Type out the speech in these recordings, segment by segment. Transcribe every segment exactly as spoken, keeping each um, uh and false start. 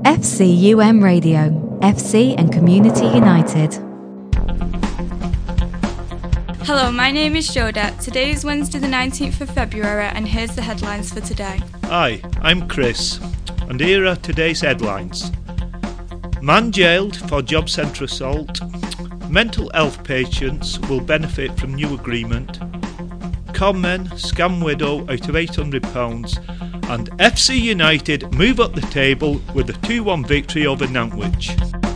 F C U M Radio, F C and Community United. Hello, my name is Joda. Today is Wednesday the nineteenth of February and here's the headlines for today. Hi, I'm Chris and here are today's headlines. Man jailed for job centre assault. Mental health patients will benefit from new agreement. Conmen scam widow out of eight hundred pounds. And F C United move up the table with a two one victory over Nantwich.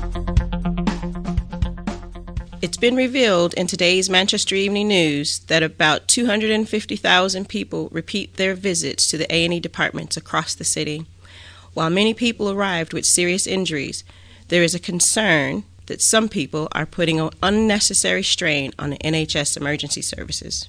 It's been revealed in today's Manchester Evening News that about two hundred fifty thousand people repeat their visits to the A and E departments across the city. While many people arrived with serious injuries, there is a concern that some people are putting an unnecessary strain on the N H S emergency services.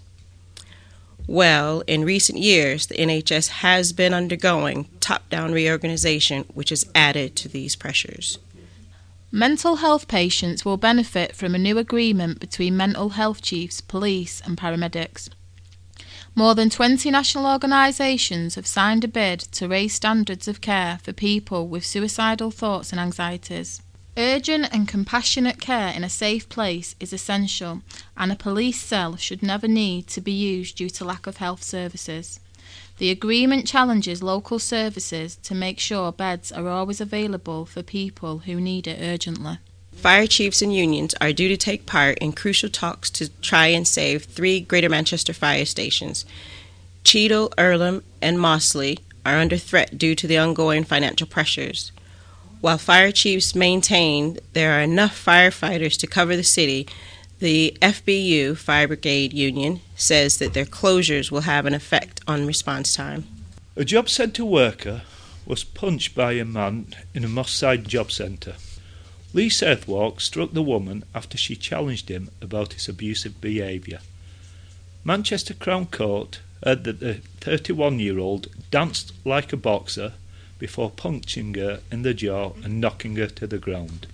Well, in recent years, the N H S has been undergoing top-down reorganization, which has added to these pressures. Mental health patients will benefit from a new agreement between mental health chiefs, police and paramedics. More than twenty national organisations have signed a bid to raise standards of care for people with suicidal thoughts and anxieties. Urgent and compassionate care in a safe place is essential, and a police cell should never need to be used due to lack of health services. The agreement challenges local services to make sure beds are always available for people who need it urgently. Fire chiefs and unions are due to take part in crucial talks to try and save three Greater Manchester fire stations. Cheadle, Earlham and Mossley are under threat due to the ongoing financial pressures. While fire chiefs maintain there are enough firefighters to cover the city, the F B U, Fire Brigade Union, says that their closures will have an effect on response time. A job centre worker was punched by a man in a Moss Side job centre. Lee Southwark struck the woman after she challenged him about his abusive behaviour. Manchester Crown Court heard that the thirty-one-year-old danced like a boxer before punching her in the jaw and knocking her to the ground.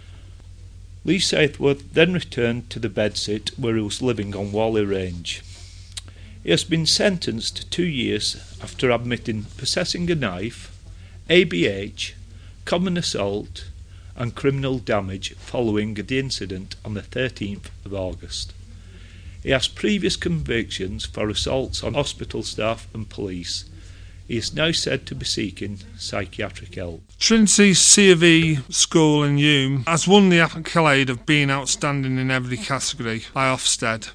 Lee Southworth then returned to the bedsit where he was living on Whalley Range. He has been sentenced to two years after admitting possessing a knife, A B H, common assault and criminal damage following the incident on the thirteenth of August. He has previous convictions for assaults on hospital staff and police. He is now said to be seeking psychiatric help. Trinity C of E School in Hume has won the accolade of being outstanding in every category by Ofsted,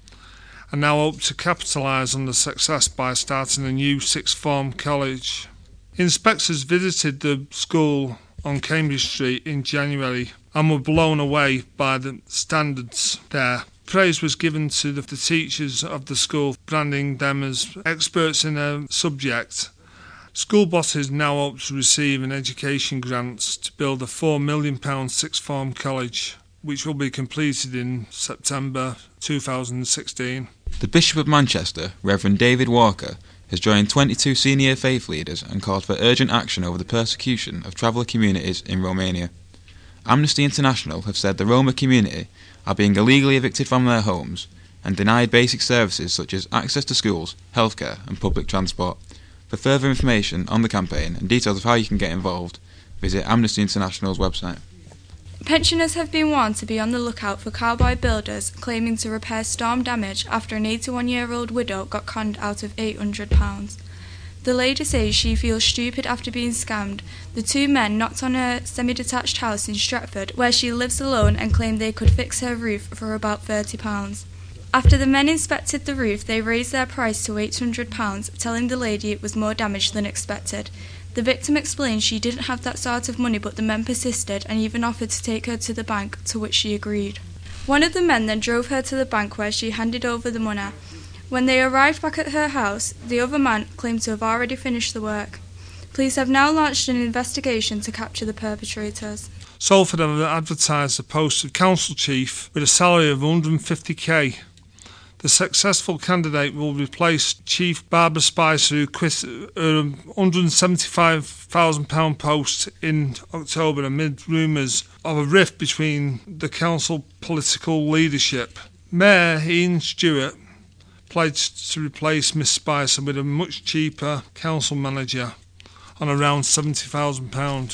and now hope to capitalise on the success by starting a new sixth form college. Inspectors visited the school on Cambridge Street in January and were blown away by the standards there. Praise was given to the, the teachers of the school, branding them as experts in a subject. School bosses now hope to receive an education grant to build a four million pounds sixth form college, which will be completed in September two thousand sixteen. The Bishop of Manchester, Reverend David Walker, has joined twenty-two senior faith leaders and called for urgent action over the persecution of traveller communities in Romania. Amnesty International have said the Roma community are being illegally evicted from their homes and denied basic services such as access to schools, healthcare and public transport. For further information on the campaign and details of how you can get involved, visit Amnesty International's website. Pensioners have been warned to be on the lookout for cowboy builders claiming to repair storm damage after an eighty-one-year-old widow got conned out of eight hundred pounds. The lady says she feels stupid after being scammed. The two men knocked on her semi-detached house in Stretford, where she lives alone, and claimed they could fix her roof for about thirty pounds. After the men inspected the roof, they raised their price to eight hundred pounds, telling the lady it was more damage than expected. The victim explained she didn't have that sort of money, but the men persisted and even offered to take her to the bank, to which she agreed. One of the men then drove her to the bank where she handed over the money. When they arrived back at her house, the other man claimed to have already finished the work. Police have now launched an investigation to capture the perpetrators. Salford have advertised the post of council chief with a salary of one hundred fifty thousand pounds. The successful candidate will replace Chief Barbara Spicer, who quit a one hundred seventy-five thousand pounds post in October amid rumours of a rift between the council political leadership. Mayor Ian Stewart pledged to replace Miss Spicer with a much cheaper council manager on around seventy thousand pounds.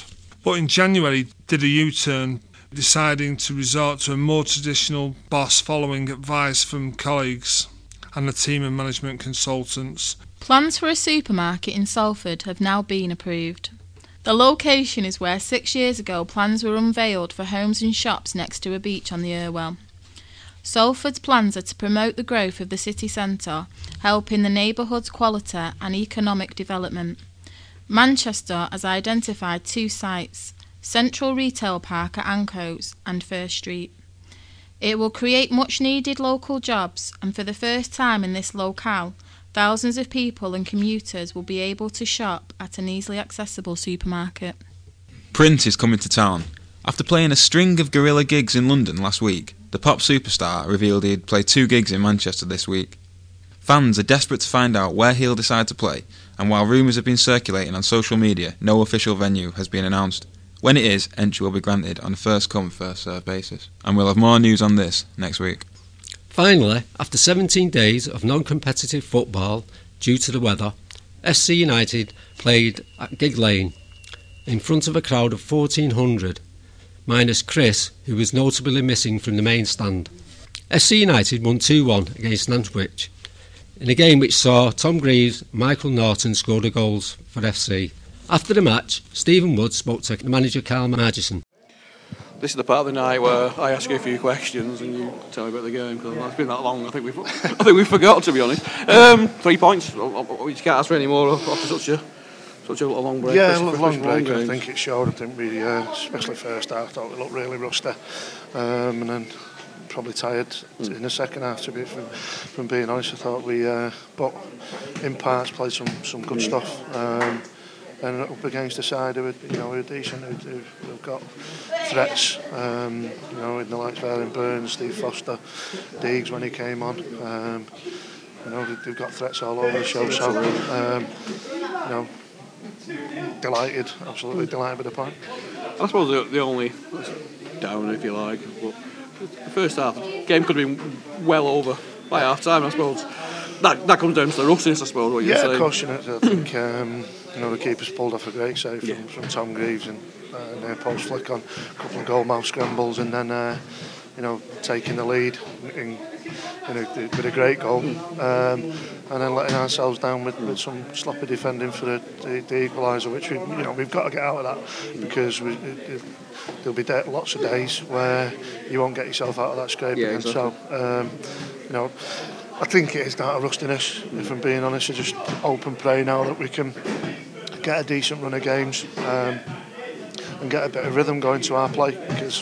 but in January did a U-turn, deciding to resort to a more traditional boss following advice from colleagues and a team of management consultants. Plans for a supermarket in Salford have now been approved. The location is where six years ago plans were unveiled for homes and shops next to a beach on the Irwell. Salford's plans are to promote the growth of the city centre, helping the neighbourhood's quality and economic development. Manchester has identified two sites, Central Retail Park at Ancoats and First Street. It will create much needed local jobs, and for the first time in this locale, thousands of people and commuters will be able to shop at an easily accessible supermarket. Prince is coming to town. After playing a string of guerrilla gigs in London last week, the pop superstar revealed he'd play two gigs in Manchester this week. Fans are desperate to find out where he'll decide to play, and while rumours have been circulating on social media, no official venue has been announced. When it is, entry will be granted on a first-come, first-served basis. And we'll have more news on this next week. Finally, after seventeen days of non-competitive football due to the weather, F C United played at Gig Lane in front of a crowd of fourteen hundred, minus Chris, who was notably missing from the main stand. F C United won two one against Nantwich, in a game which saw Tom Greaves and Michael Norton score the goals for F C. After the match, Stephen Wood spoke to manager Carl Margison. This is the part of the night where I ask you a few questions and you tell me about the game, because it's been that long. I think we've, I think we've forgot, to be honest. Um, three points. You can't ask for any more after such a such a long break. Yeah, a long break. Long I think it showed. I think we, uh, especially first half, thought we looked really rusty, um, and then probably tired mm. in the second half. To be from, from being honest, I thought we, uh, but in parts played some some good mm. stuff. Um, And up against a side who are, you know, who are decent, who, who've got threats, um, you know, in the likes of Aaron Burns, Steve Foster, Deegs when he came on. Um, you know, they've got threats all over the show. So, um, you know, delighted, absolutely delighted with the point. I suppose the, the only down, if you like, but the first half, the game could have been well over by half time, I suppose. That that comes down to the rustiness, I suppose, what you're yeah, saying. Yeah, of course, you know, I think um, you know, the keeper's pulled off a great save from, yeah. from Tom Greaves and, uh, and a post flick on a couple of goal mouth scrambles, and then uh, you know, taking the lead in, in a, with a great goal, um, and then letting ourselves down with, with some sloppy defending for the, the, the equaliser, which we, you know, we've got to get out of that, because we, it, it, there'll be de- lots of days where you won't get yourself out of that scrape yeah, again. Exactly. So um, you know, I think it is down to rustiness, if I'm being honest. I just hope and pray now that we can get a decent run of games um, and get a bit of rhythm going to our play, because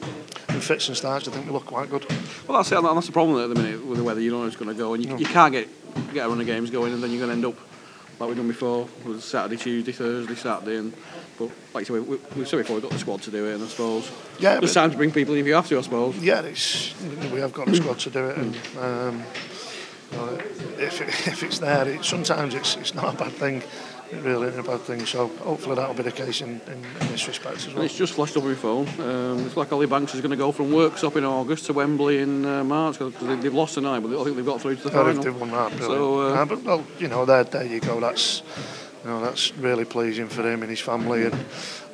in fits and starts I think we look quite good. Well, that's it, and that's the problem at the minute with the weather. You don't know it's going to go, and you, no. you can't get get a run of games going, and then you're going to end up like we've done before, with Saturday, Tuesday, Thursday, Saturday, and but like I said, we, we've said before, we've got the squad to do it, and I suppose yeah, there's time to bring people in if you have to, I suppose. Yeah, it's, we have got the squad to do it, and um, you know, if, it, if it's there, it, sometimes it's it's not a bad thing. It really isn't a bad thing, so hopefully that'll be the case in, in, in this respect as well. And it's just flashed up on my phone. Um, it's like Ollie Banks is going to go from Worksop in August to Wembley in uh, March, because they, they've lost tonight, but I think they've got through to the yeah, final. They've won that, brilliant. So, uh, yeah, but well, you know, there, there you go. That's you know, that's really pleasing for him and his family, and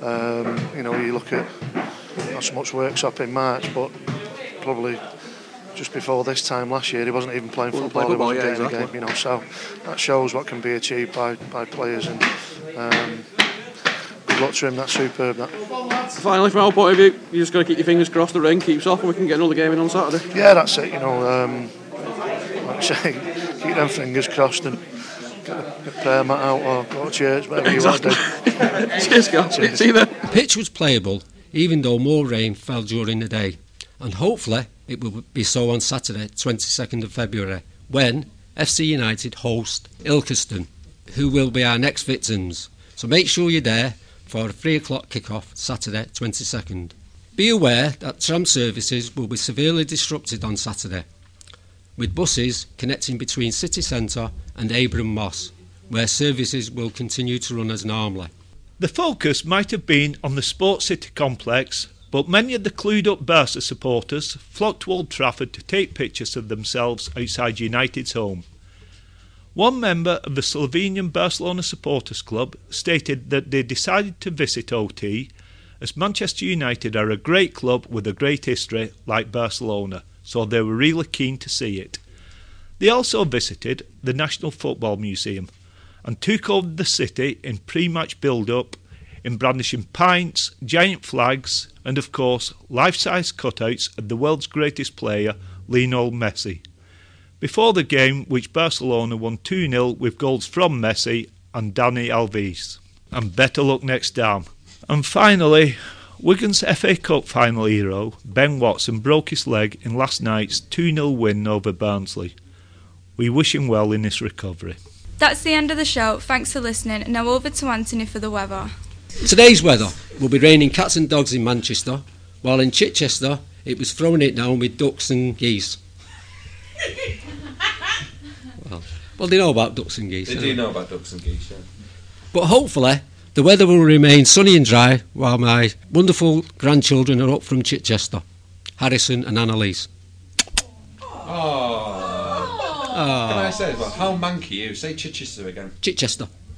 um, you know, you look at not so much Worksop in March, but probably just before this time last year he wasn't even playing football, play football he wasn't yeah, getting exactly. a game, you know, so that shows what can be achieved by, by players, and um, good luck to him. That's superb, that. Finally, from our point of view, you just got to keep your fingers crossed the rain keeps off and we can get another game in on Saturday. Yeah, that's it, you know, um, like I say, keep them fingers crossed and get a prayer mat out or go to church, whatever exactly. you want to do. Cheers, guys. Cheers. See you there. The pitch was playable, even though more rain fell during the day, and hopefully it will be so on Saturday, twenty-second of February, when F C United host Ilkeston, who will be our next victims. So make sure you're there for a three o'clock kick-off Saturday, twenty-second. Be aware that tram services will be severely disrupted on Saturday, with buses connecting between City Centre and Abram Moss, where services will continue to run as normally. The focus might have been on the Sports City complex, but many of the clued-up Barca supporters flocked to Old Trafford to take pictures of themselves outside United's home. One member of the Slovenian Barcelona Supporters Club stated that they decided to visit O T as Manchester United are a great club with a great history like Barcelona, so they were really keen to see it. They also visited the National Football Museum and took over the city in pre-match build-up in brandishing pints, giant flags and of course life-size cutouts of the world's greatest player, Lionel Messi. Before the game, which Barcelona won two nil with goals from Messi and Dani Alves. And better luck next time. And finally, Wigan's F A Cup final hero, Ben Watson, broke his leg in last night's two nil win over Barnsley. We wish him well in his recovery. That's the end of the show. Thanks for listening. Now over to Anthony for the weather. Today's weather will be raining cats and dogs in Manchester, while in Chichester it was throwing it down with ducks and geese. well, well, they know about ducks and geese. They do know about ducks and geese, yeah. But hopefully the weather will remain sunny and dry while my wonderful grandchildren are up from Chichester, Harrison and Annalise. Oh. Can I say as well, how manky you? Say Chichester again. Chichester.